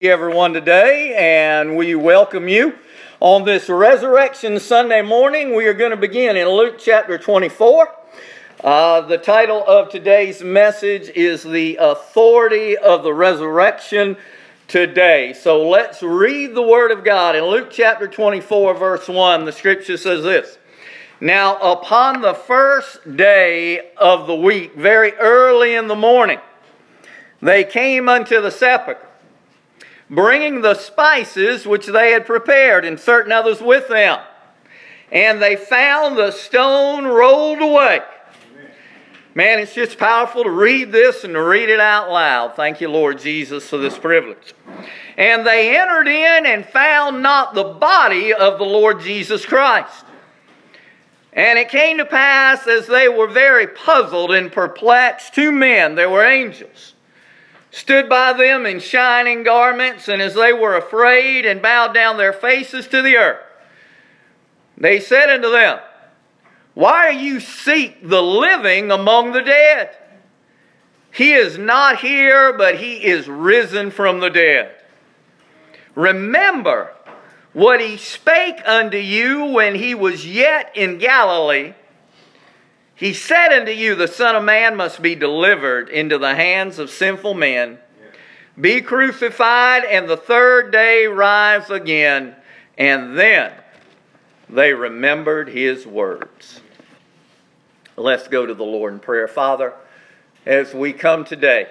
Everyone today, and we welcome you on this Resurrection Sunday morning. We are going to begin in Luke chapter 24. The title of today's message is The Authority of the Resurrection Today. So let's read the Word of God. In Luke chapter 24 verse 1, the Scripture says this: Now upon the first day of the week, very early in the morning, they came unto the sepulchre, bringing the spices which they had prepared, and certain others with them. And they found the stone rolled away. Man, it's just powerful to read this and to read it out loud. Thank you, Lord Jesus, for this privilege. And they entered in and found not the body of the Lord Jesus Christ. And it came to pass, as they were very puzzled and perplexed, two men, they were angels, stood by them in shining garments, and as they were afraid and bowed down their faces to the earth, they said unto them, Why do you seek the living among the dead? He is not here, but he is risen from the dead. Remember what he spake unto you when he was yet in Galilee. He said unto you, the Son of Man must be delivered into the hands of sinful men, be crucified, and the third day rise again. And then they remembered his words. Let's go to the Lord in prayer. Father, as we come today,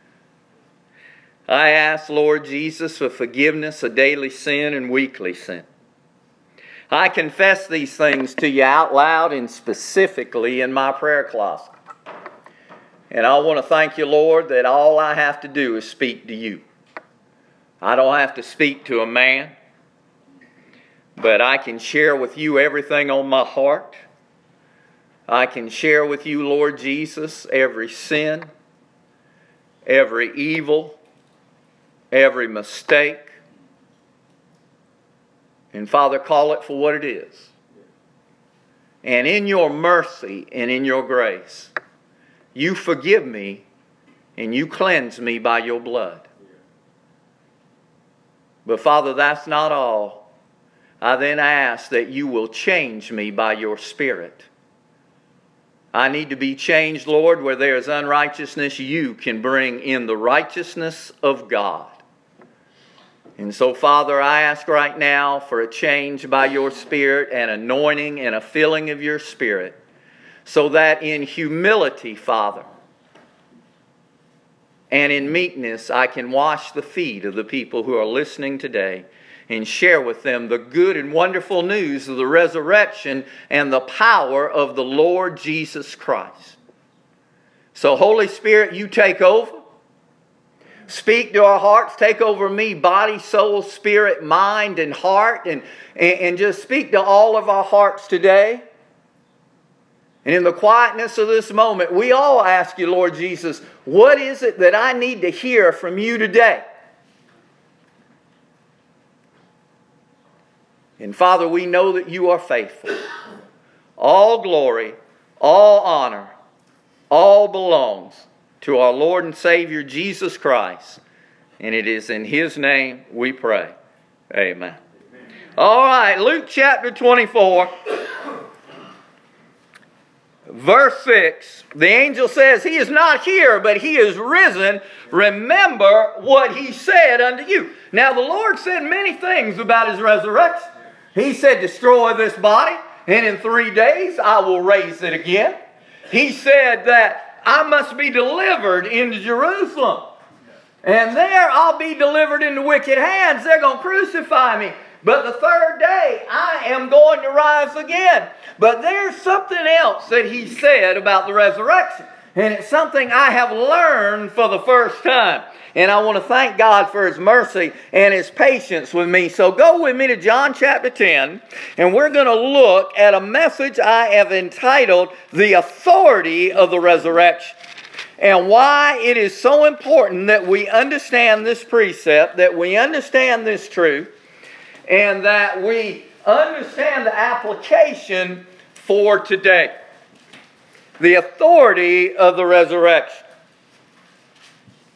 I ask, Lord Jesus, for forgiveness of daily sin and weekly sin. I confess these things to you out loud and specifically in my prayer closet. And I want to thank you, Lord, that all I have to do is speak to you. I don't have to speak to a man, but I can share with you everything on my heart. I can share with you, Lord Jesus, every sin, every evil, every mistake. And Father, call it for what it is. And in your mercy and in your grace, you forgive me and you cleanse me by your blood. But Father, that's not all. I then ask that you will change me by your Spirit. I need to be changed, Lord. Where there is unrighteousness, you can bring in the righteousness of God. And so, Father, I ask right now for a change by your Spirit, an anointing and a filling of your Spirit, so that in humility, Father, and in meekness, I can wash the feet of the people who are listening today and share with them the good and wonderful news of the resurrection and the power of the Lord Jesus Christ. So, Holy Spirit, you take over. Speak to our hearts. Take over me, body, soul, spirit, mind, and heart. And just speak to all of our hearts today. And in the quietness of this moment, we all ask you, Lord Jesus, what is it that I need to hear from you today? And Father, we know that you are faithful. All glory, all honor, all belongs to our Lord and Savior Jesus Christ. And it is in His name we pray. Amen. All right, Luke chapter 24, verse 6. The angel says, He is not here, but He is risen. Remember what He said unto you. Now the Lord said many things about His resurrection. He said, destroy this body, and in 3 days I will raise it again. He said that I must be delivered into Jerusalem. And there I'll be delivered into wicked hands. They're going to crucify me. But the third day I am going to rise again. But there's something else that he said about the resurrection. And it's something I have learned for the first time. And I want to thank God for His mercy and His patience with me. So go with me to John chapter 10. And we're going to look at a message I have entitled, The Authority of the Resurrection. And why it is so important that we understand this precept, that we understand this truth, and that we understand the application for today. The authority of the resurrection.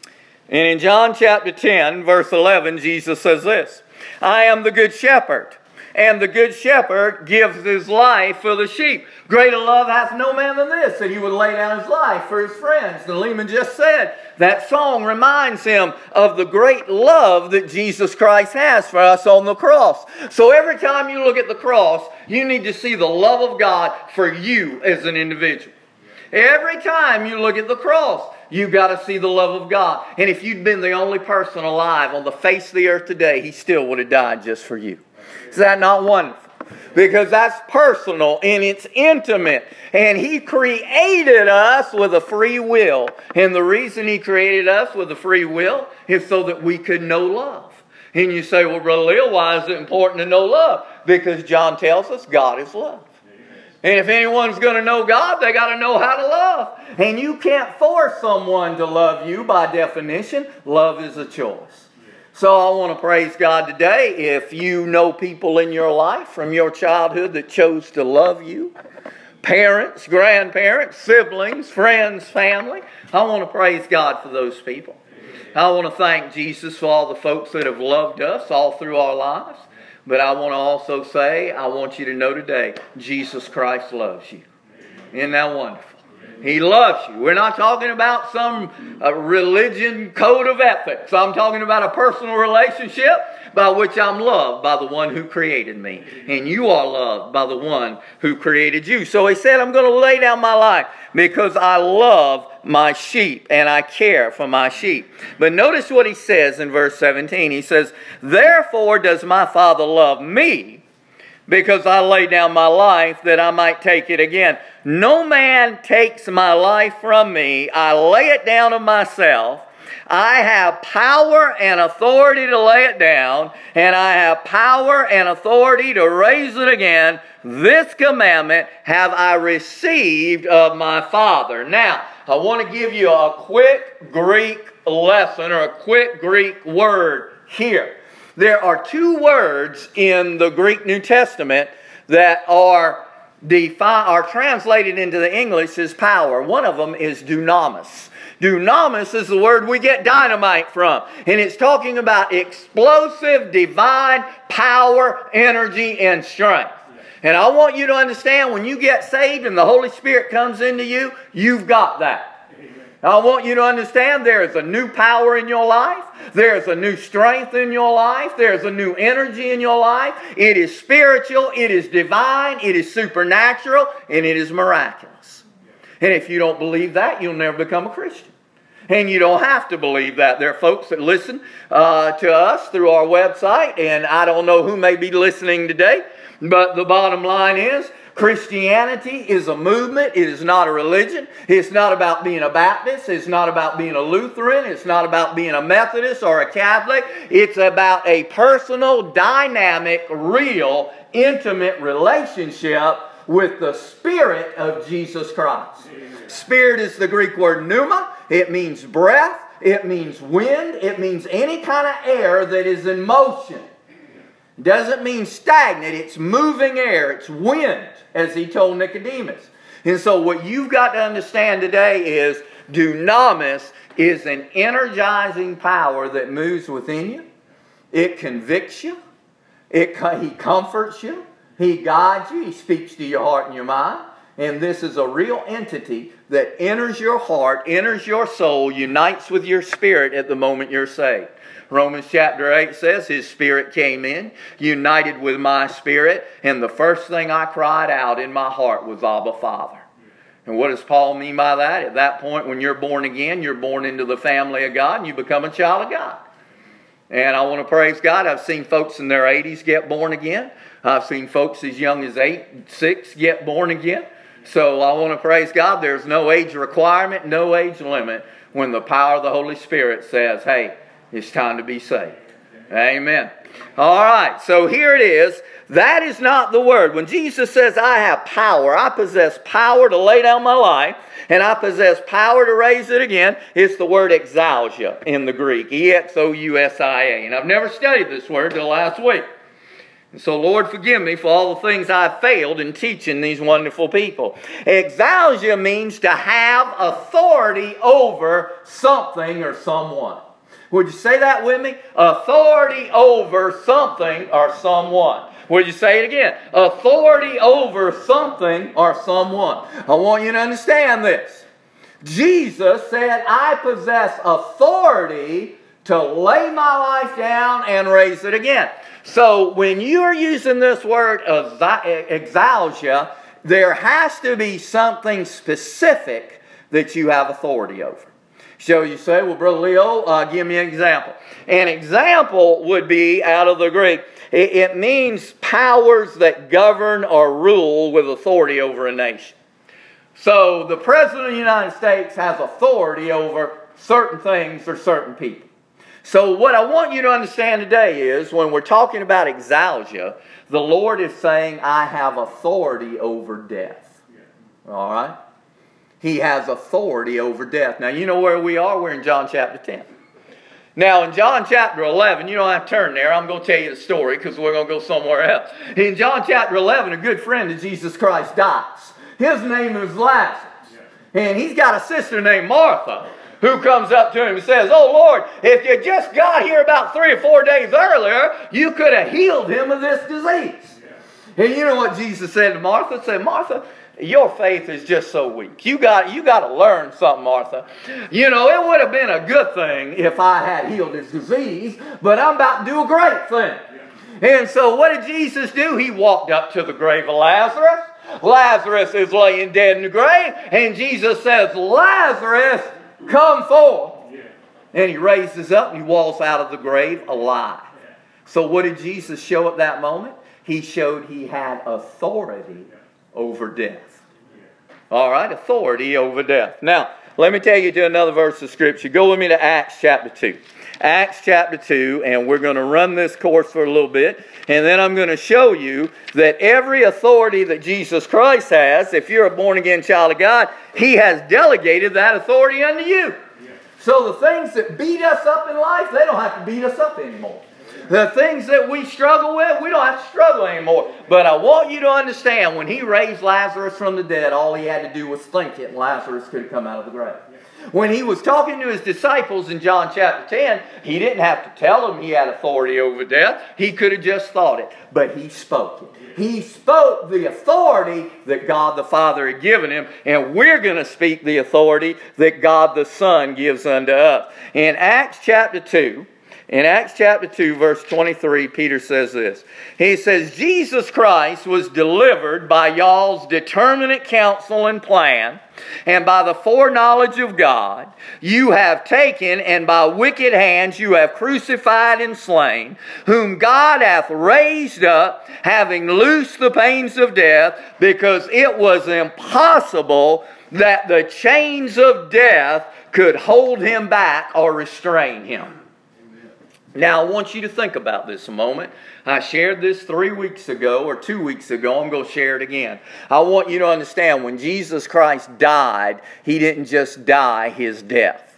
And in John chapter 10, verse 11, Jesus says this, I am the good shepherd, and the good shepherd gives his life for the sheep. Greater love hath no man than this, that he would lay down his life for his friends. And Lehman just said, that song reminds him of the great love that Jesus Christ has for us on the cross. So every time you look at the cross, you need to see the love of God for you as an individual. Every time you look at the cross, you've got to see the love of God. And if you'd been the only person alive on the face of the earth today, he still would have died just for you. Is that not wonderful? Because that's personal and it's intimate. And he created us with a free will. And the reason he created us with a free will is so that we could know love. And you say, well, Brother Lil, why is it important to know love? Because John tells us God is love. And if anyone's going to know God, they got to know how to love. And you can't force someone to love you by definition. Love is a choice. So I want to praise God today. If you know people in your life from your childhood that chose to love you, parents, grandparents, siblings, friends, family, I want to praise God for those people. I want to thank Jesus for all the folks that have loved us all through our lives. But I want to also say, I want you to know today, Jesus Christ loves you. Isn't that wonderful? He loves you. We're not talking about some religion code of ethics. I'm talking about a personal relationship by which I'm loved by the one who created me. And you are loved by the one who created you. So he said, I'm going to lay down my life because I love my sheep and I care for my sheep. But notice what he says in verse 17. He says, therefore does my Father love me, because I lay down my life that I might take it again. No man takes my life from me. I lay it down of myself. I have power and authority to lay it down, and I have power and authority to raise it again. This commandment have I received of my Father. Now, I want to give you a quick Greek lesson or a quick Greek word here. There are two words in the Greek New Testament that are translated into the English as power. One of them is dunamis. Dunamis is the word we get dynamite from. And it's talking about explosive, divine power, energy, and strength. And I want you to understand, when you get saved and the Holy Spirit comes into you, you've got that. I want you to understand there is a new power in your life. There is a new strength in your life. There is a new energy in your life. It is spiritual. It is divine. It is supernatural. And it is miraculous. And if you don't believe that, you'll never become a Christian. And you don't have to believe that. There are folks that listen to us through our website. And I don't know who may be listening today. But the bottom line is, Christianity is a movement. It is not a religion. It's not about being a Baptist. It's not about being a Lutheran. It's not about being a Methodist or a Catholic. It's about a personal, dynamic, real, intimate relationship with the Spirit of Jesus Christ. Spirit is the Greek word pneuma. It means breath. It means wind. It means any kind of air that is in motion. It doesn't mean stagnant. It's moving air. It's wind, as he told Nicodemus. And so what you've got to understand today is dunamis is an energizing power that moves within you. It convicts you. He comforts you. He guides you. He speaks to your heart and your mind. And this is a real entity that enters your heart, enters your soul, unites with your spirit at the moment you're saved. Romans chapter 8 says, His Spirit came in, united with my spirit, and the first thing I cried out in my heart was, Abba, Father. And what does Paul mean by that? At that point, when you're born again, you're born into the family of God, and you become a child of God. And I want to praise God. I've seen folks in their 80s get born again. I've seen folks as young as 6 get born again. So I want to praise God. There's no age requirement, no age limit when the power of the Holy Spirit says, hey, it's time to be saved. Amen. All right, so here it is. That is not the word. When Jesus says, I have power, I possess power to lay down my life, and I possess power to raise it again, it's the word exousia in the Greek. E-X-O-U-S-I-A. And I've never studied this word till last week. And so, Lord, forgive me for all the things I've failed in teaching these wonderful people. Exousia means to have authority over something or someone. Would you say that with me? Authority over something or someone. Would you say it again? Authority over something or someone. I want you to understand this. Jesus said, I possess authority to lay my life down and raise it again. So when you're using this word exousia, there has to be something specific that you have authority over. So you say, well, Brother Leo, give me an example. An example would be out of the Greek. It means powers that govern or rule with authority over a nation. So the President of the United States has authority over certain things or certain people. So what I want you to understand today is when we're talking about exousia, the Lord is saying, I have authority over death. All right? He has authority over death. Now, you know where we are? We're in John chapter 10. Now, in John chapter 11, you don't have to turn there. I'm going to tell you the story because we're going to go somewhere else. In John chapter 11, a good friend of Jesus Christ dies. His name is Lazarus. And he's got a sister named Martha who comes up to him and says, oh, Lord, if you just got here about 3 or 4 days earlier, you could have healed him of this disease. And you know what Jesus said to Martha? He said, Martha, your faith is just so weak. You got to learn something, Martha. You know, it would have been a good thing if I had healed his disease, but I'm about to do a great thing. And so what did Jesus do? He walked up to the grave of Lazarus. Lazarus is laying dead in the grave, and Jesus says, Lazarus, come forth. And he raises up and he walks out of the grave alive. So what did Jesus show at that moment? He showed he had authority over death. All right, authority over death. Now, let me take you to another verse of Scripture. Go with me to Acts chapter 2. Acts chapter 2, and we're going to run this course for a little bit, and then I'm going to show you that every authority that Jesus Christ has, if you're a born-again child of God, He has delegated that authority unto you. So the things that beat us up in life, they don't have to beat us up anymore. The things that we struggle with, we don't have to struggle anymore. But I want you to understand, when He raised Lazarus from the dead, all He had to do was think it, and Lazarus could have come out of the grave. When He was talking to His disciples in John chapter 10, He didn't have to tell them He had authority over death. He could have just thought it. But He spoke it. He spoke the authority that God the Father had given Him, and we're going to speak the authority that God the Son gives unto us. In Acts chapter 2, verse 23, Peter says this. He says, Jesus Christ was delivered by y'all's determinate counsel and plan, and by the foreknowledge of God, you have taken, and by wicked hands you have crucified and slain, whom God hath raised up, having loosed the pains of death, because it was impossible that the chains of death could hold Him back or restrain Him. Now, I want you to think about this a moment. I shared this 3 weeks ago or 2 weeks ago. I'm going to share it again. I want you to understand, when Jesus Christ died, He didn't just die His death.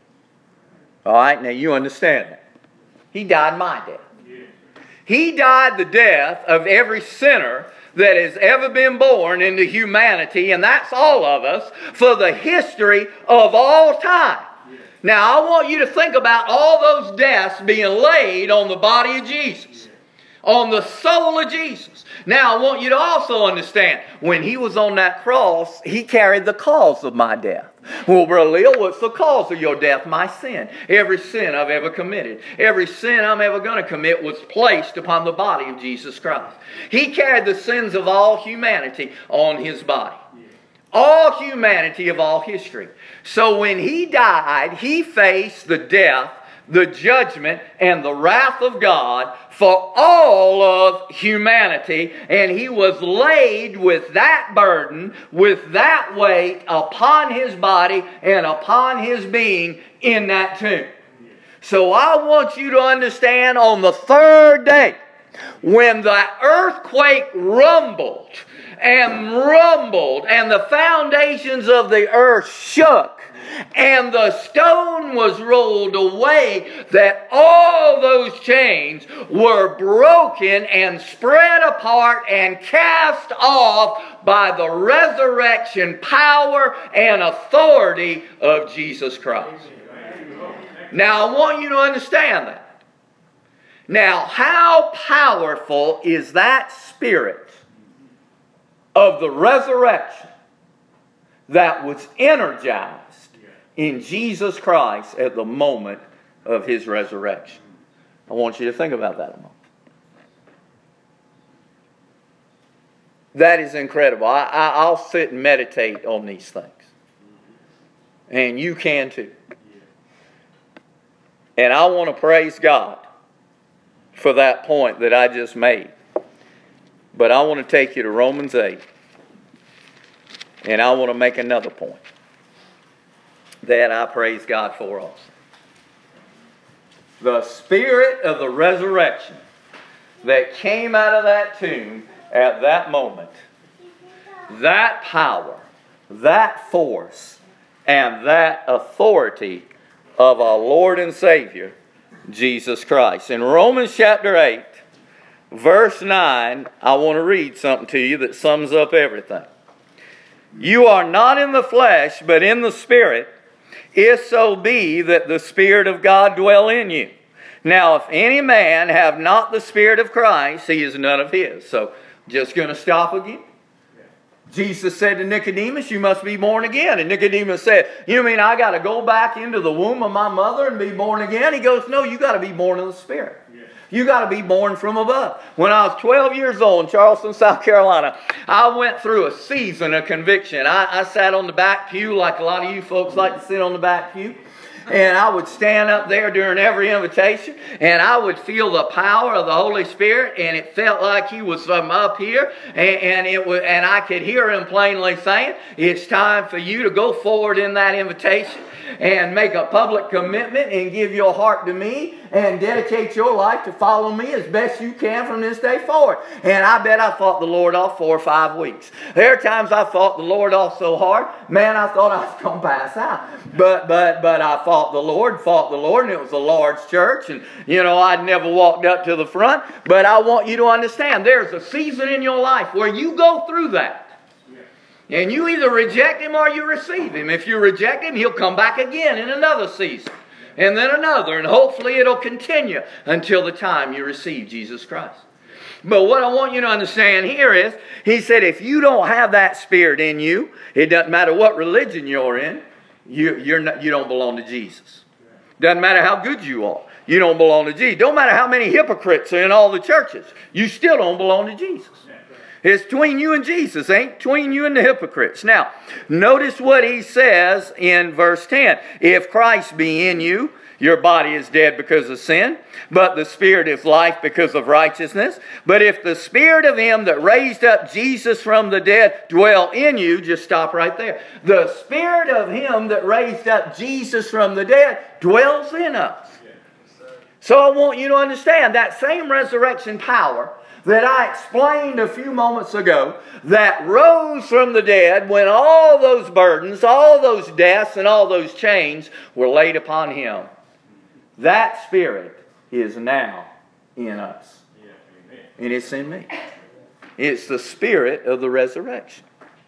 All right? Now, you understand that. He died my death. He died the death of every sinner that has ever been born into humanity, and that's all of us, for the history of all time. Now, I want you to think about all those deaths being laid on the body of Jesus, on the soul of Jesus. Now, I want you to also understand, when He was on that cross, He carried the cause of my death. Well, Brother Leo, what's the cause of your death? My sin. Every sin I've ever committed, every sin I'm ever going to commit was placed upon the body of Jesus Christ. He carried the sins of all humanity on His body. All humanity of all history. So when He died, He faced the death, the judgment, and the wrath of God for all of humanity. And He was laid with that burden, with that weight upon His body and upon His being in that tomb. So I want you to understand, on the third day, when the earthquake rumbled, and the foundations of the earth shook, and the stone was rolled away, that all those chains were broken and spread apart and cast off by the resurrection power and authority of Jesus Christ. Now, I want you to understand that. Now, how powerful is that Spirit of the resurrection that was energized in Jesus Christ at the moment of His resurrection? I want you to think about that a moment. That is incredible. I'll sit and meditate on these things. And you can too. And I want to praise God for that point that I just made. But I want to take you to Romans 8. And I want to make another point that I praise God for also. The Spirit of the resurrection that came out of that tomb at that moment, that power, that force, and that authority of our Lord and Savior, Jesus Christ. In Romans chapter 8, verse 9, I want to read something to you that sums up everything. You are not in the flesh, but in the Spirit, if so be that the Spirit of God dwell in you. Now, if any man have not the Spirit of Christ, he is none of his. So, just going to stop again. Jesus said to Nicodemus, you must be born again. And Nicodemus said, you mean I got to go back into the womb of my mother and be born again? He goes, no, you got to be born of the Spirit. Yeah. You got to be born from above. When I was 12 years old in Charleston, South Carolina, I went through a season of conviction. I sat on the back pew like a lot of you folks like to sit on the back pew. And I would stand up there during every invitation, and I would feel the power of the Holy Spirit, and it felt like He was from up here, and I could hear Him plainly saying, it's time for you to go forward in that invitation and make a public commitment and give your heart to me and dedicate your life to follow me as best you can from this day forward. And I bet I fought the Lord off 4 or 5 weeks. There are times I fought the Lord off so hard, man, I thought I was going to pass out. But I fought the Lord, and it was a large church, and I'd never walked up to the front. But I want you to understand, there's a season in your life where you go through that. And you either reject Him or you receive Him. If you reject Him, He'll come back again in another season. And then another. And hopefully it'll continue until the time you receive Jesus Christ. But what I want you to understand here is, He said if you don't have that Spirit in you, it doesn't matter what religion you're in, you don't belong to Jesus. Doesn't matter how good you are. You don't belong to Jesus. Don't matter how many hypocrites are in all the churches. You still don't belong to Jesus. It's between you and Jesus, ain't between you and the hypocrites. Now, notice what He says in verse 10. If Christ be in you, your body is dead because of sin, but the Spirit is life because of righteousness. But if the Spirit of Him that raised up Jesus from the dead dwell in you, just stop right there. The Spirit of Him that raised up Jesus from the dead dwells in us. So I want you to understand that same resurrection power that I explained a few moments ago, that rose from the dead when all those burdens, all those deaths, and all those chains were laid upon Him. That Spirit is now in us. And it's in me. It's the Spirit of the resurrection.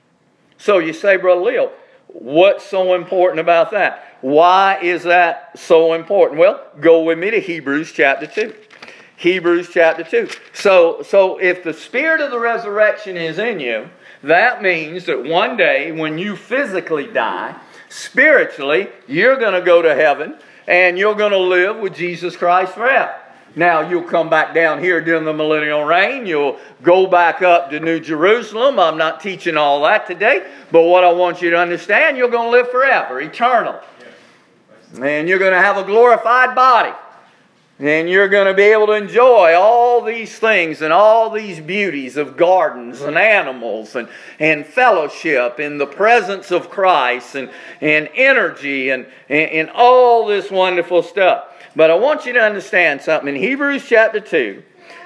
So you say, Brother Leo, what's so important about that? Why is that so important? Well, go with me to Hebrews chapter 2. Hebrews chapter 2. So if the Spirit of the resurrection is in you, that means that one day when you physically die, spiritually, you're going to go to heaven and you're going to live with Jesus Christ forever. Now, you'll come back down here during the millennial reign. You'll go back up to New Jerusalem. I'm not teaching all that today. But what I want you to understand, you're going to live forever, eternal. And you're going to have a glorified body. And you're going to be able to enjoy all these things and all these beauties of gardens and animals and fellowship in the presence of Christ and energy and all this wonderful stuff. But I want you to understand something. In Hebrews chapter 2,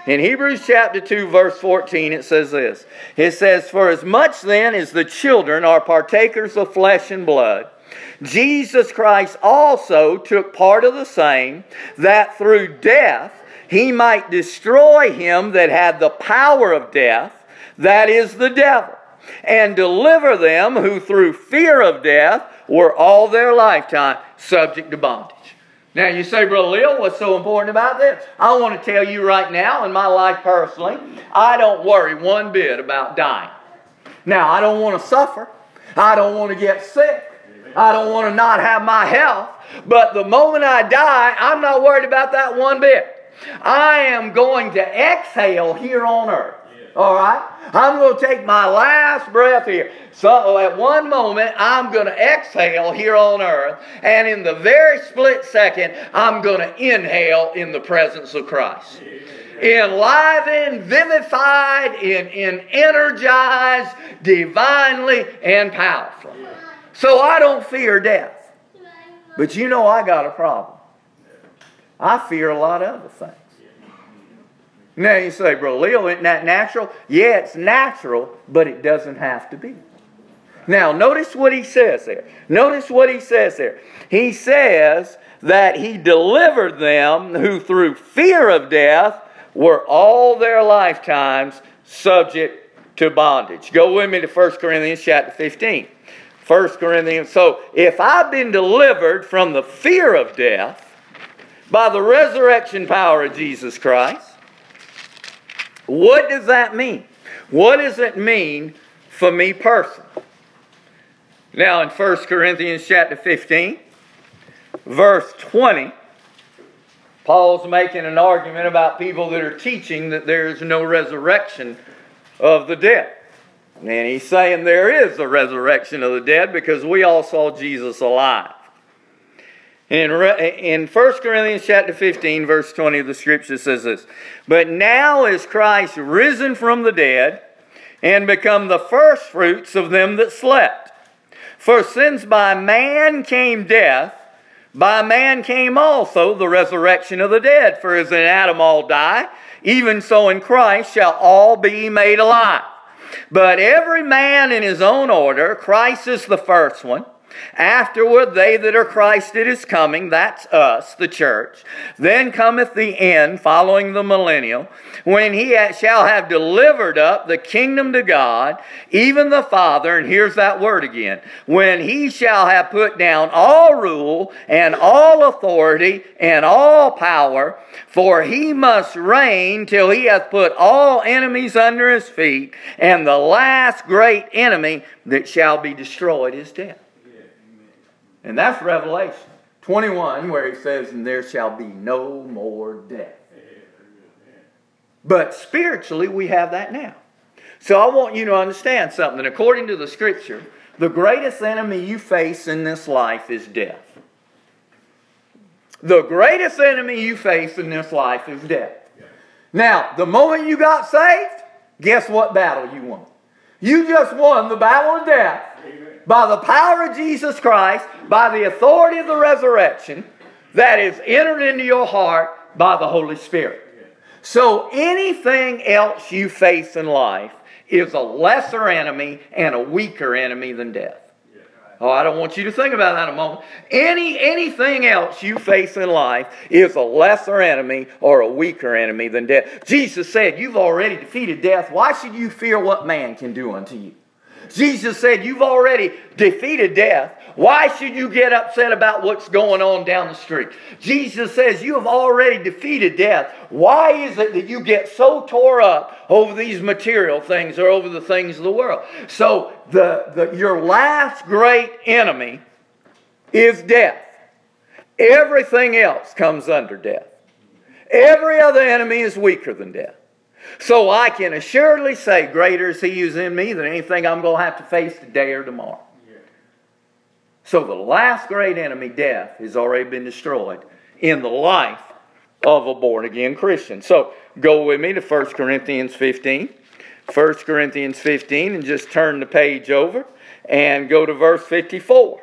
verse 14, it says this. It says, for as much then as the children are partakers of flesh and blood, Jesus Christ also took part of the same, that through death He might destroy him that had the power of death, that is the devil, and deliver them who through fear of death were all their lifetime subject to bondage. Now you say, Brother Lil, what's so important about this? I want to tell you right now, in my life personally, I don't worry one bit about dying. Now, I don't want to suffer. I don't want to get sick. I don't want to not have my health. But the moment I die, I'm not worried about that one bit. I am going to exhale here on earth. All right? I'm going to take my last breath here. So at one moment, I'm going to exhale here on earth. And in the very split second, I'm going to inhale in the presence of Christ. Enlivened, vivified, energized, divinely and powerfully. So I don't fear death. But you know I got a problem. I fear a lot of other things. Now you say, Brother Leo, isn't that natural? Yeah, it's natural, but it doesn't have to be. Now, notice what he says there. Notice what he says there. He says that he delivered them who through fear of death were all their lifetimes subject to bondage. Go with me to 1 Corinthians chapter 15. 1 Corinthians. So, if I've been delivered from the fear of death by the resurrection power of Jesus Christ, what does that mean? What does it mean for me personally? Now in 1 Corinthians chapter 15, verse 20, Paul's making an argument about people that are teaching that there is no resurrection of the dead. And he's saying there is a resurrection of the dead because we all saw Jesus alive. In 1 Corinthians chapter 15, verse 20, the scripture says this, "But now is Christ risen from the dead and become the firstfruits of them that slept. For since by man came death, by man came also the resurrection of the dead. For as in Adam all die, even so in Christ shall all be made alive. But every man in his own order, Christ is the first one. Afterward, they that are Christ at his coming," that's us, the church. "Then cometh the end," following the millennial, "when he shall have delivered up the kingdom to God, even the Father," and here's that word again, "when he shall have put down all rule and all authority and all power, for he must reign till he hath put all enemies under his feet, and the last great enemy that shall be destroyed is death." And that's Revelation 21, where he says, "And there shall be no more death." But spiritually, we have that now. So I want you to understand something. According to the scripture, the greatest enemy you face in this life is death. The greatest enemy you face in this life is death. Now, the moment you got saved, guess what battle you won? You just won the battle of death. By the power of Jesus Christ, by the authority of the resurrection that is entered into your heart by the Holy Spirit. So anything else you face in life is a lesser enemy and a weaker enemy than death. Oh, I don't want you to think about that a moment. Anything else you face in life is a lesser enemy or a weaker enemy than death. Jesus said, "You've already defeated death. Why should you fear what man can do unto you?" Jesus said, "You've already defeated death. Why should you get upset about what's going on down the street?" Jesus says, "You have already defeated death. Why is it that you get so tore up over these material things or over the things of the world?" So your last great enemy is death. Everything else comes under death. Every other enemy is weaker than death. So I can assuredly say, greater is he who's in me than anything I'm going to have to face today or tomorrow. So the last great enemy, death, has already been destroyed in the life of a born-again Christian. So go with me to 1 Corinthians 15. 1 Corinthians 15, and just turn the page over and go to verse 54.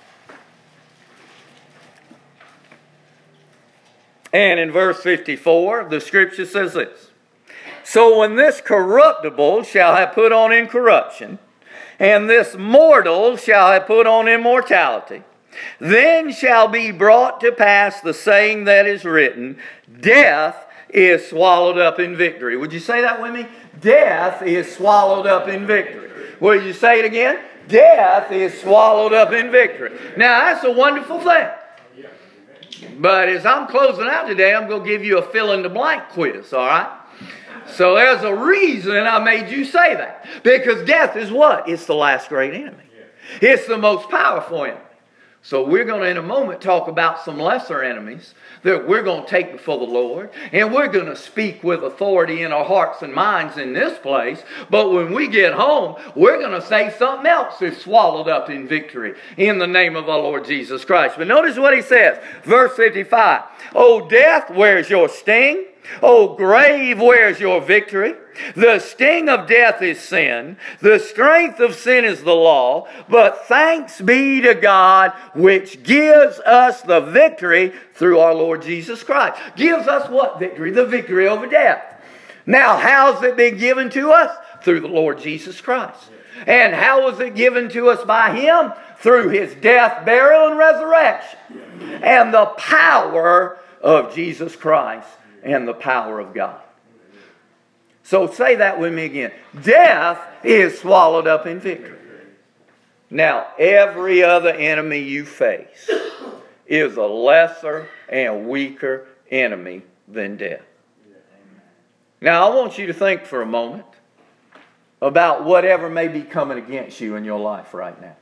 And in verse 54, the scripture says this, "So when this corruptible shall have put on incorruption, and this mortal shall have put on immortality, then shall be brought to pass the saying that is written, Death is swallowed up in victory." Would you say that with me? Death is swallowed up in victory. Will you say it again? Death is swallowed up in victory. Now that's a wonderful thing. But as I'm closing out today, I'm going to give you a fill-in-the-blank quiz, all right? So there's a reason I made you say that. Because death is what? It's the last great enemy. It's the most powerful enemy. So we're going to, in a moment, talk about some lesser enemies that we're going to take before the Lord. And we're going to speak with authority in our hearts and minds in this place. But when we get home, we're going to say something else that's swallowed up in victory in the name of our Lord Jesus Christ. But notice what he says. Verse 55. O death, where's your sting? O grave, where's your victory? The sting of death is sin. The strength of sin is the law. But thanks be to God, which gives us the victory through our Lord Jesus Christ. Gives us what victory? The victory over death. Now, how's it been given to us? Through the Lord Jesus Christ. And how was it given to us by Him? Through His death, burial, and resurrection. And the power of Jesus Christ and the power of God. So say that with me again. Death is swallowed up in victory. Now, every other enemy you face is a lesser and weaker enemy than death. Now, I want you to think for a moment about whatever may be coming against you in your life right now.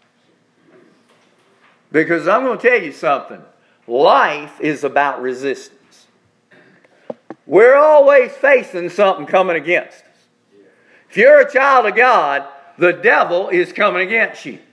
Because I'm going to tell you something. Life is about resistance. We're always facing something coming against us. If you're a child of God, the devil is coming against you.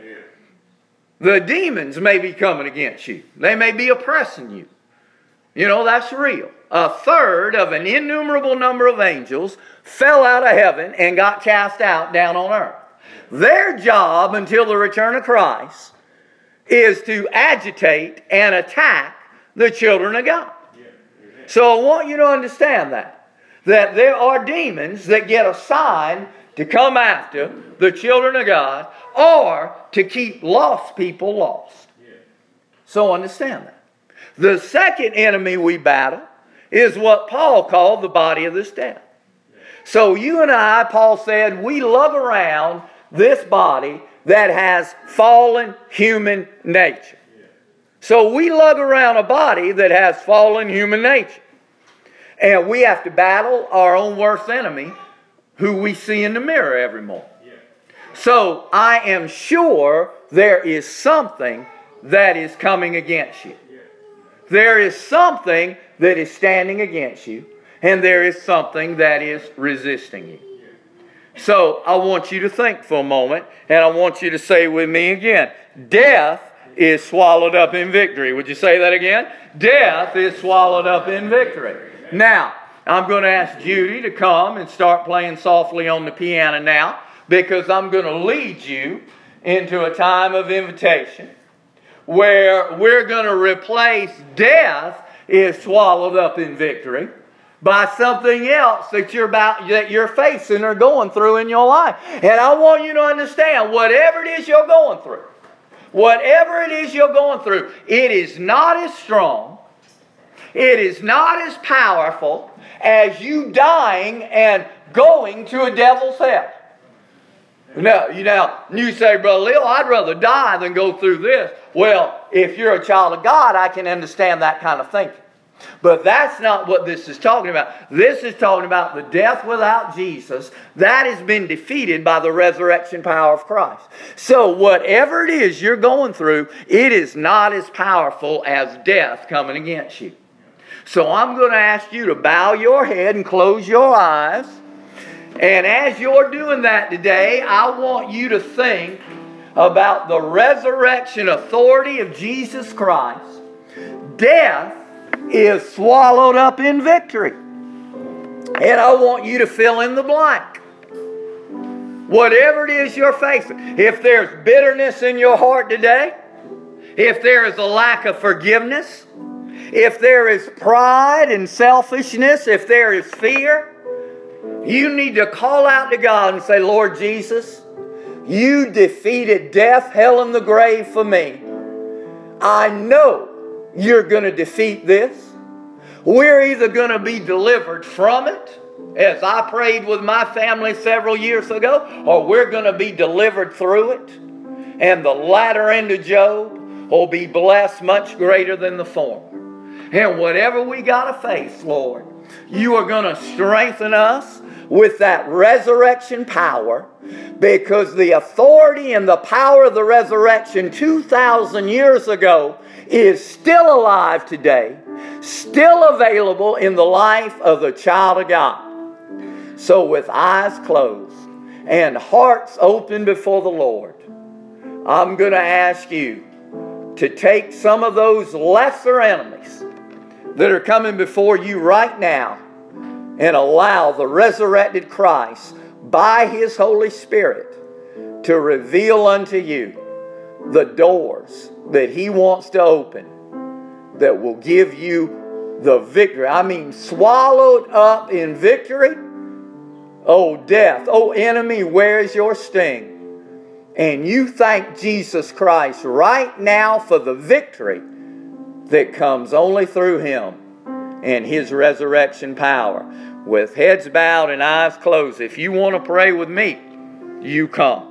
The demons may be coming against you. They may be oppressing you. You know, that's real. A third of an innumerable number of angels fell out of heaven and got cast out down on earth. Their job until the return of Christ is to agitate and attack the children of God. So I want you to understand that there are demons that get assigned to come after the children of God or to keep lost people lost. So understand that. The second enemy we battle is what Paul called the body of this death. So you and I, Paul said, we lug around this body that has fallen human nature. So we lug around a body that has fallen human nature. And we have to battle our own worst enemy, who we see in the mirror every morning. So I am sure there is something that is coming against you. There is something that is standing against you. And there is something that is resisting you. So I want you to think for a moment. And I want you to say with me again. Death is swallowed up in victory. Would you say that again? Death is swallowed up in victory. Now, I'm going to ask Judy to come and start playing softly on the piano now, because I'm going to lead you into a time of invitation where we're going to replace death is swallowed up in victory by something else that you're facing or going through in your life. And I want you to understand, whatever it is you're going through, it is not as strong, it is not as powerful as you dying and going to a devil's hell. Now, you say, Brother Lil, I'd rather die than go through this. Well, if you're a child of God, I can understand that kind of thinking. But that's not what this is talking about. This is talking about the death without Jesus. That has been defeated by the resurrection power of Christ. So whatever it is you're going through, it is not as powerful as death coming against you. So I'm going to ask you to bow your head and close your eyes. And as you're doing that today, I want you to think about the resurrection authority of Jesus Christ. Death is swallowed up in victory. And I want you to fill in the blank. Whatever it is you're facing. If there's bitterness in your heart today, if there is a lack of forgiveness, if there is pride and selfishness, if there is fear, you need to call out to God and say, Lord Jesus, you defeated death, hell, and the grave for me. I know you're going to defeat this. We're either going to be delivered from it, as I prayed with my family several years ago, or we're going to be delivered through it. And the latter end of Job, will be blessed much greater than the former. And whatever we got to face, Lord, you are going to strengthen us with that resurrection power, because the authority and the power of the resurrection 2,000 years ago is still alive today, still available in the life of the child of God. So with eyes closed and hearts open before the Lord, I'm going to ask you to take some of those lesser enemies that are coming before you right now and allow the resurrected Christ by His Holy Spirit to reveal unto you the doors that He wants to open that will give you the victory. I mean, swallowed up in victory. Oh, death, oh, enemy, where is your sting? And you thank Jesus Christ right now for the victory that comes only through Him and His resurrection power. With heads bowed and eyes closed, if you want to pray with me, you come.